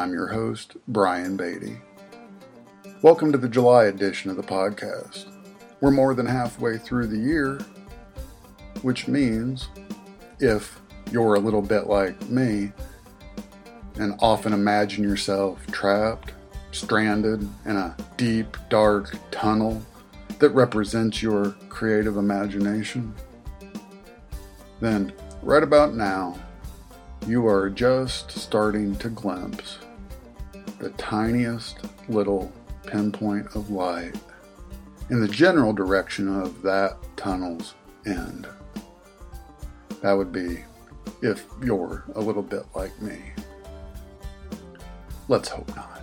I'm your host, Brian Beatty. Welcome to the July edition of the podcast. We're more than halfway through the year, which means if you're a little bit like me and often imagine yourself trapped, stranded in a deep, dark tunnel that represents your creative imagination, then right about now, you are just starting to glimpse the tiniest little pinpoint of light in the general direction of that tunnel's end. That would be if you're a little bit like me. Let's hope not.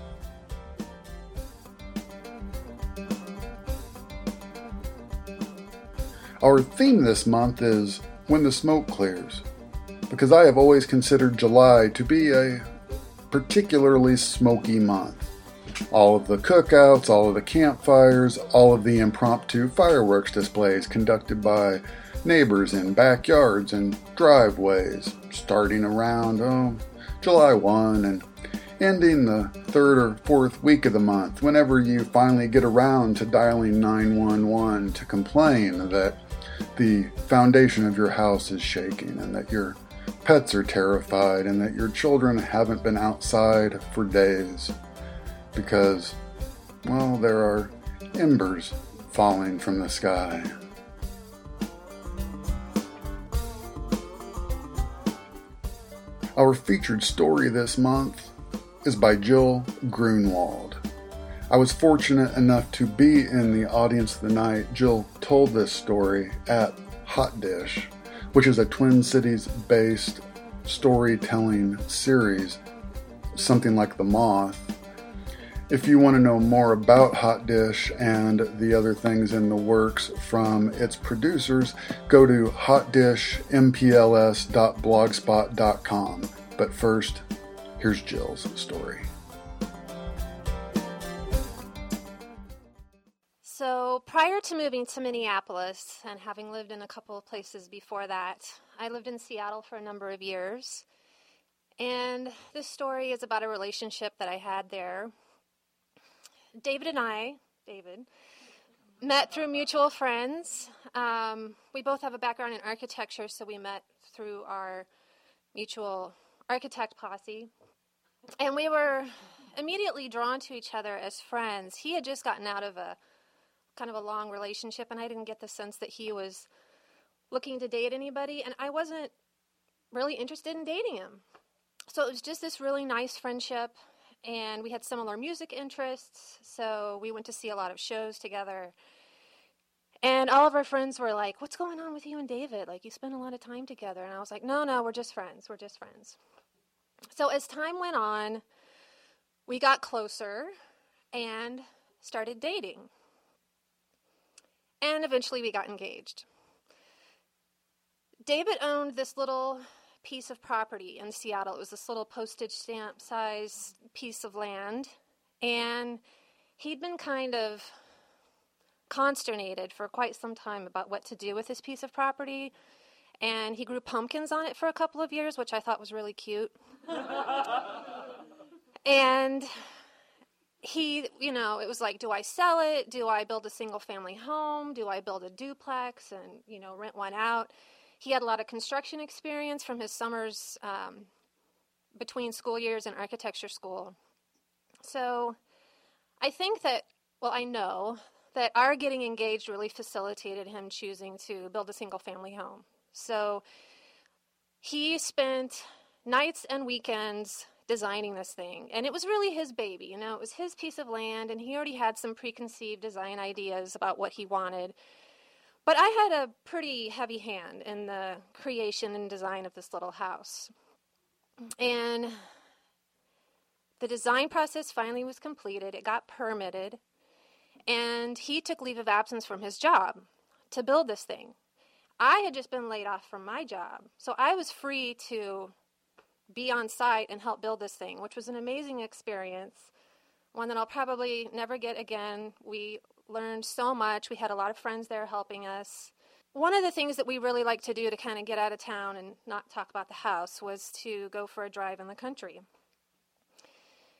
Our theme this month is When the Smoke Clears, because I have always considered July to be a particularly smoky month. All of the cookouts, all of the campfires, all of the impromptu fireworks displays conducted by neighbors in backyards and driveways, starting around, July 1 and ending the third or fourth week of the month, whenever you finally get around to dialing 911 to complain that the foundation of your house is shaking and that your pets are terrified and that your children haven't been outside for days because, well, there are embers falling from the sky. Our featured story this month is by Jill Grunwald. I was fortunate enough to be in the audience the night Jill told this story at Hot Dish, which is a Twin Cities-based storytelling series, something like The Moth. If you want to know more about Hot Dish and the other things in the works from its producers, go to hotdishmpls.blogspot.com. But first, here's Jill's story. So prior to moving to Minneapolis and having lived in a couple of places before that, I lived in Seattle for a number of years. And this story is about a relationship that I had there. David and I met through mutual friends. We both have a background in architecture, so we met through our mutual architect posse. And we were immediately drawn to each other as friends. He had just gotten out of a kind of a long relationship, and I didn't get the sense that he was looking to date anybody, and I wasn't really interested in dating him. So it was just this really nice friendship, and we had similar music interests, so we went to see a lot of shows together. And all of our friends were like, "What's going on with you and David? Like, you spend a lot of time together." And I was like, no, we're just friends. We're just friends. So as time went on, we got closer and started dating. And eventually we got engaged. David owned this little piece of property in Seattle. It was this little postage stamp size piece of land. And he'd been kind of consternated for quite some time about what to do with this piece of property. And he grew pumpkins on it for a couple of years, which I thought was really cute. And he, it was like, do I sell it? Do I build a single family home? Do I build a duplex and, rent one out? He had a lot of construction experience from his summers between school years and architecture school. So I know that our getting engaged really facilitated him choosing to build a single family home. So he spent nights and weekends designing this thing, and it was really his baby. It was his piece of land, and he already had some preconceived design ideas about what he wanted. But I had a pretty heavy hand in the creation and design of this little house. And the design process finally was completed. It got permitted, and he took leave of absence from his job to build this thing. I had just been laid off from my job, so I was free to be on site and help build this thing, which was an amazing experience, one that I'll probably never get again. We learned so much. We had a lot of friends there helping us. One of the things that we really liked to do to kind of get out of town and not talk about the house was to go for a drive in the country.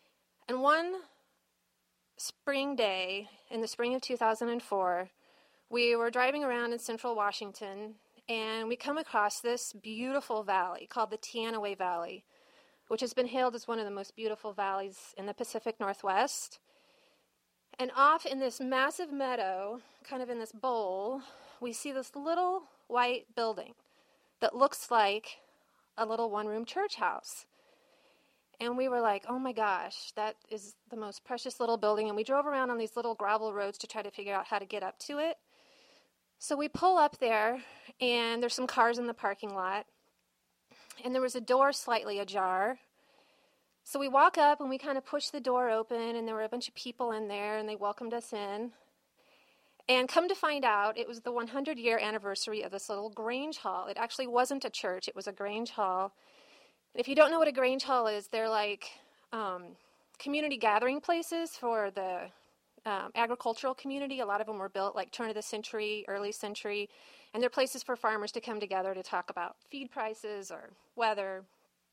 And one spring day in the spring of 2004, we were driving around in central Washington, and we come across this beautiful valley called the Teanaway Valley, which has been hailed as one of the most beautiful valleys in the Pacific Northwest. And off in this massive meadow, kind of in this bowl, we see this little white building that looks like a little one-room church house. And we were like, oh my gosh, that is the most precious little building. And we drove around on these little gravel roads to try to figure out how to get up to it. So we pull up there, and there's some cars in the parking lot. And there was a door slightly ajar. So we walk up, and we kind of push the door open, and there were a bunch of people in there, and they welcomed us in. And come to find out, it was the 100-year anniversary of this little Grange Hall. It actually wasn't a church. It was a Grange Hall. If you don't know what a Grange Hall is, they're like community gathering places for the agricultural community. A lot of them were built like turn of the century, early century, and they're places for farmers to come together to talk about feed prices or weather.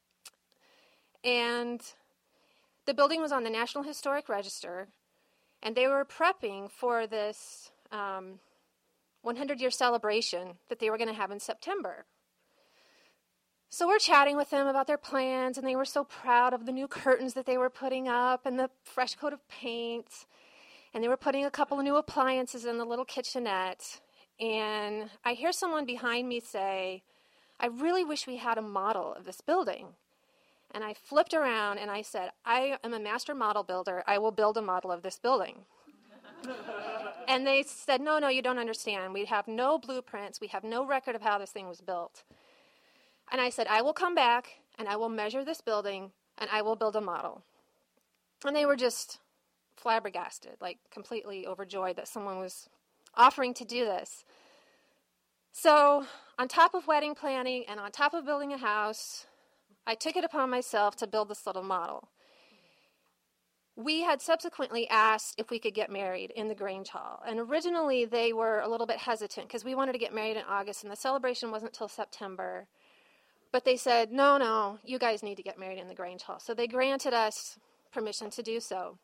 And the building was on the National Historic Register, and they were prepping for this 100-year celebration that they were going to have in September. So we're chatting with them about their plans, and they were so proud of the new curtains that they were putting up and the fresh coat of paint. And they were putting a couple of new appliances in the little kitchenette. And I hear someone behind me say, I really wish we had a model of this building. And I flipped around and I said, I am a master model builder. I will build a model of this building. And they said, no, you don't understand. We have no blueprints. We have no record of how this thing was built. And I said, I will come back, and I will measure this building, and I will build a model. And they were just flabbergasted, like completely overjoyed that someone was offering to do this. So on top of wedding planning and on top of building a house, I took it upon myself to build this little model. We had subsequently asked if we could get married in the Grange Hall. And originally they were a little bit hesitant because we wanted to get married in August, and the celebration wasn't till September. But they said, no, you guys need to get married in the Grange Hall. So they granted us permission to do so.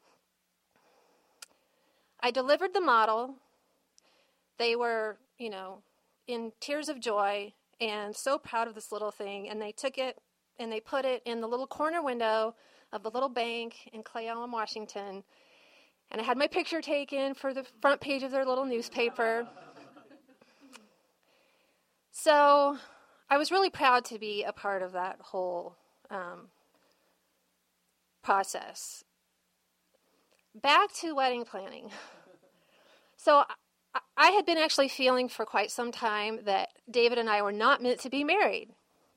I delivered the model. They were, in tears of joy and so proud of this little thing. And they took it and they put it in the little corner window of the little bank in Clay Elm, Washington. And I had my picture taken for the front page of their little newspaper. So I was really proud to be a part of that whole process. Back to wedding planning. So I had been actually feeling for quite some time that David and I were not meant to be married.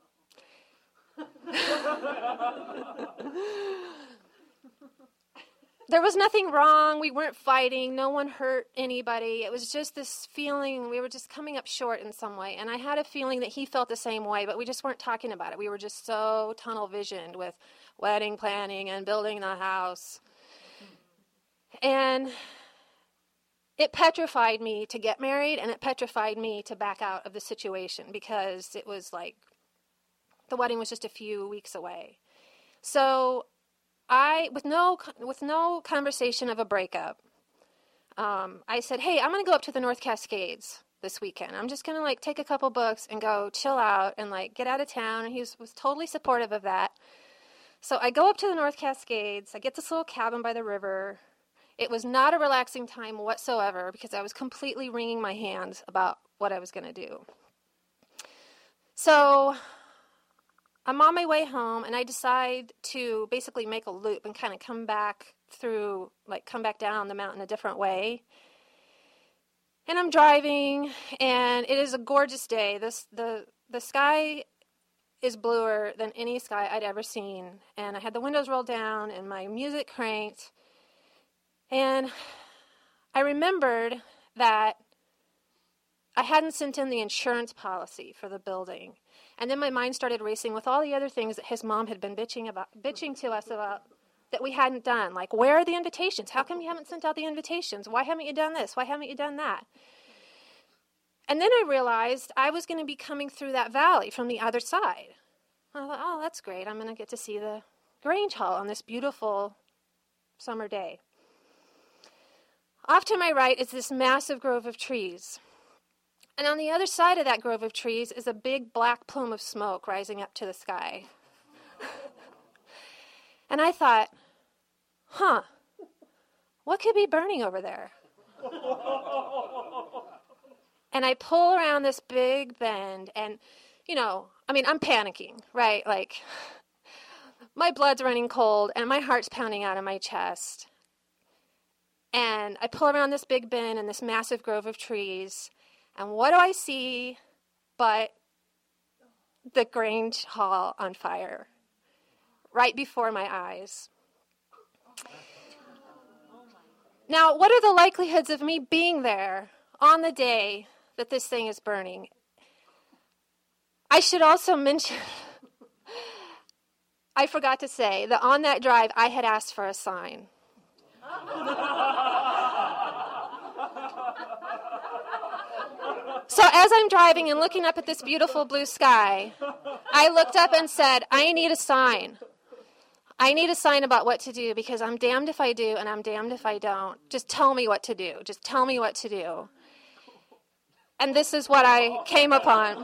There was nothing wrong. We weren't fighting. No one hurt anybody. It was just this feeling we were just coming up short in some way. And I had a feeling that he felt the same way, but we just weren't talking about it. We were just so tunnel visioned with wedding planning and building the house. And it petrified me to get married, and it petrified me to back out of the situation because it was like the wedding was just a few weeks away. So with no conversation of a breakup, I said, hey, I'm going to go up to the North Cascades this weekend. I'm just going to take a couple books and go chill out and get out of town. And he was totally supportive of that. So I go up to the North Cascades. I get this little cabin by the river. It was not a relaxing time whatsoever because I was completely wringing my hands about what I was going to do. So I'm on my way home, and I decide to basically make a loop and kind of come back down the mountain a different way. And I'm driving, and it is a gorgeous day. The sky is bluer than any sky I'd ever seen. And I had the windows rolled down and my music cranked. And I remembered that I hadn't sent in the insurance policy for the building. And then my mind started racing with all the other things that his mom had been bitching to us about that we hadn't done. Like, where are the invitations? How come you haven't sent out the invitations? Why haven't you done this? Why haven't you done that? And then I realized I was going to be coming through that valley from the other side. I thought, oh, that's great. I'm going to get to see the Grange Hall on this beautiful summer day. Off to my right is this massive grove of trees. And on the other side of that grove of trees is a big black plume of smoke rising up to the sky. And I thought, what could be burning over there? And I pull around this big bend and, I'm panicking, right? Like, my blood's running cold and my heart's pounding out of my chest. And I pull around this big bend and this massive grove of trees. And what do I see but the Grange Hall on fire right before my eyes? Now, what are the likelihoods of me being there on the day that this thing is burning? I should also mention, I forgot to say that on that drive, I had asked for a sign. So as I'm driving and looking up at this beautiful blue sky, I looked up and said, I need a sign. I need a sign about what to do because I'm damned if I do and I'm damned if I don't. Just tell me what to do. Just tell me what to do. And this is what I came upon.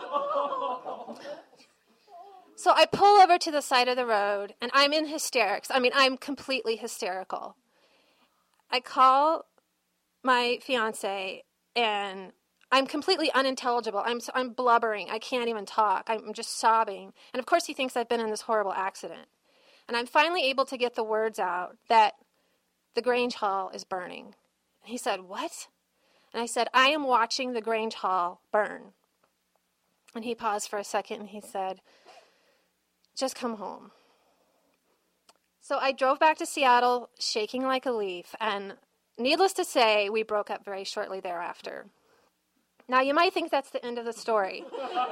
So I pull over to the side of the road and I'm in hysterics. I'm completely hysterical. I call my fiance and I'm completely unintelligible. I'm blubbering. I can't even talk. I'm just sobbing. And of course he thinks I've been in this horrible accident. And I'm finally able to get the words out that the Grange Hall is burning. And he said, what? And I said, I am watching the Grange Hall burn. And he paused for a second and he said, just come home. So I drove back to Seattle shaking like a leaf. And needless to say, we broke up very shortly thereafter. Now, you might think that's the end of the story.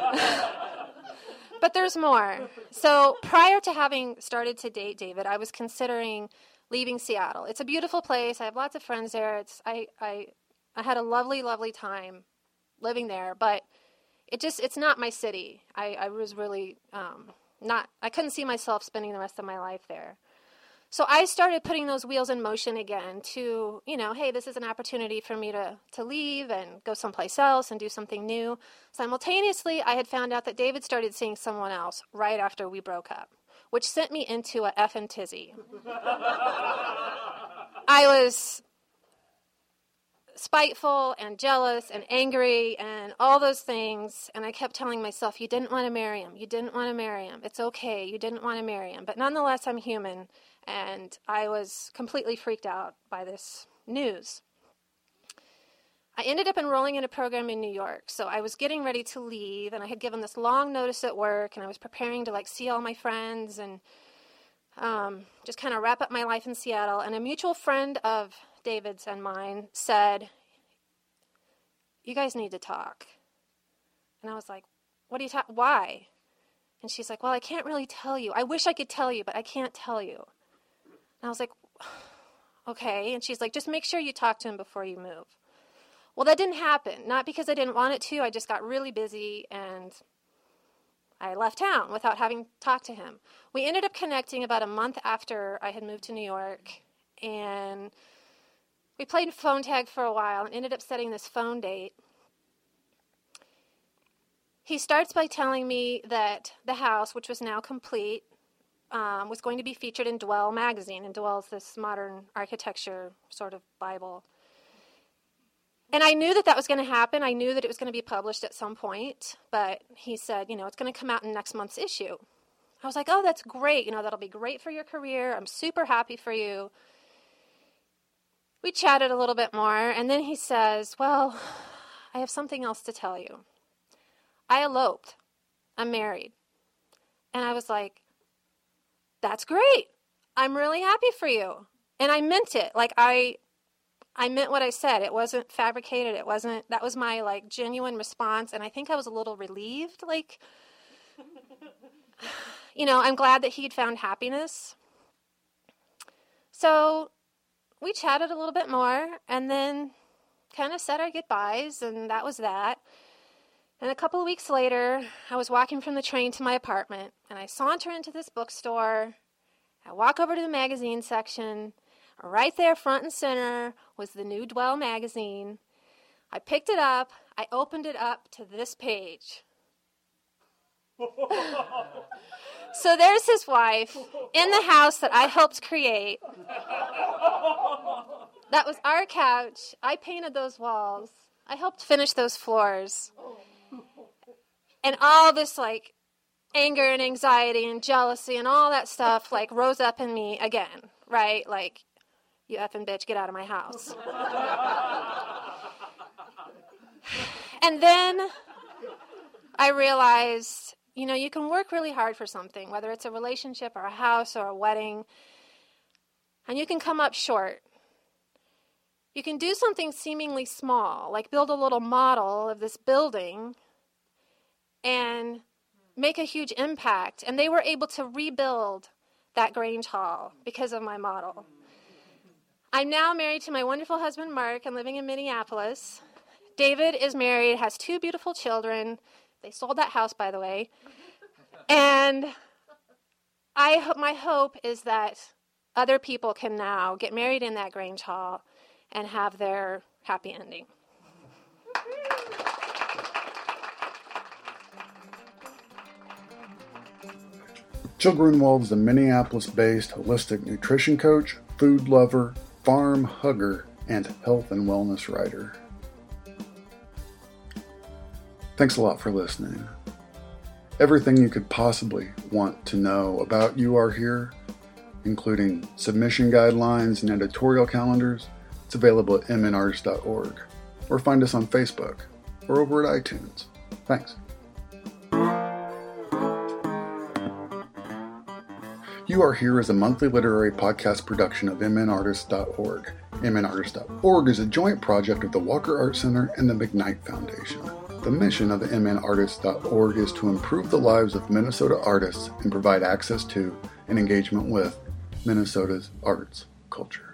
But there's more. So prior to having started to date David, I was considering leaving Seattle. It's a beautiful place. I have lots of friends there. I had a lovely, lovely time living there, but it's not my city. I was really I couldn't see myself spending the rest of my life there. So I started putting those wheels in motion again to, hey, this is an opportunity for me to leave and go someplace else and do something new. Simultaneously, I had found out that David started seeing someone else right after we broke up, which sent me into a effing tizzy. I was spiteful and jealous and angry and all those things, and I kept telling myself, you didn't want to marry him. You didn't want to marry him. It's okay. You didn't want to marry him. But nonetheless, I'm human. And I was completely freaked out by this news. I ended up enrolling in a program in New York. So I was getting ready to leave, and I had given this long notice at work, and I was preparing to see all my friends and just kind of wrap up my life in Seattle. And a mutual friend of David's and mine said, you guys need to talk. And I was like, what do you talk? Why? And she's like, well, I can't really tell you. I wish I could tell you, but I can't tell you. And I was like, okay. And she's like, just make sure you talk to him before you move. Well, that didn't happen. Not because I didn't want it to. I just got really busy and I left town without having talked to him. We ended up connecting about a month after I had moved to New York. And we played phone tag for a while and ended up setting this phone date. He starts by telling me that the house, which was now complete, was going to be featured in Dwell magazine. And Dwell is this modern architecture sort of Bible. And I knew that was going to happen. I knew that it was going to be published at some point. But he said, it's going to come out in next month's issue. I was like, oh, that's great. That'll be great for your career. I'm super happy for you. We chatted a little bit more. And then he says, well, I have something else to tell you. I eloped. I'm married. And I was like, that's great. I'm really happy for you. And I meant it. I meant what I said. It wasn't fabricated. That was my genuine response. And I think I was a little relieved. I'm glad that he'd found happiness. So we chatted a little bit more and then kind of said our goodbyes. And that was that. And a couple of weeks later, I was walking from the train to my apartment, and I saunter into this bookstore. I walk over to the magazine section, Right there, front and center, was the new Dwell magazine. I picked it up. I opened it up to this page. So there's his wife in the house that I helped create. That was our couch. I painted those walls. I helped finish those floors. And all this, like, anger and anxiety and jealousy and all that stuff, like, rose up in me again, right? Like, you effing bitch, get out of my house. And then I realized, you know, you can work really hard for something, whether it's a relationship or a house or a wedding, and you can come up short. You can do something seemingly small, like build a little model of this building and make a huge impact. And they were able to rebuild that Grange Hall because of my model. I'm now married to my wonderful husband, Mark, and living in Minneapolis. David is married, has 2 beautiful children. They sold that house, by the way. And my hope is that other people can now get married in that Grange Hall and have their happy ending. Jill Grunwald is a Minneapolis-based holistic nutrition coach, food lover, farm hugger, and health and wellness writer. Thanks a lot for listening. Everything you could possibly want to know about You Are Here, including submission guidelines and editorial calendars, it's available at mnartist.org, or find us on Facebook, or over at iTunes. Thanks. You Are Here is a monthly literary podcast production of mnartist.org. mnartist.org is a joint project of the Walker Art Center and the McKnight Foundation. The mission of mnartist.org is to improve the lives of Minnesota artists and provide access to and engagement with Minnesota's arts culture.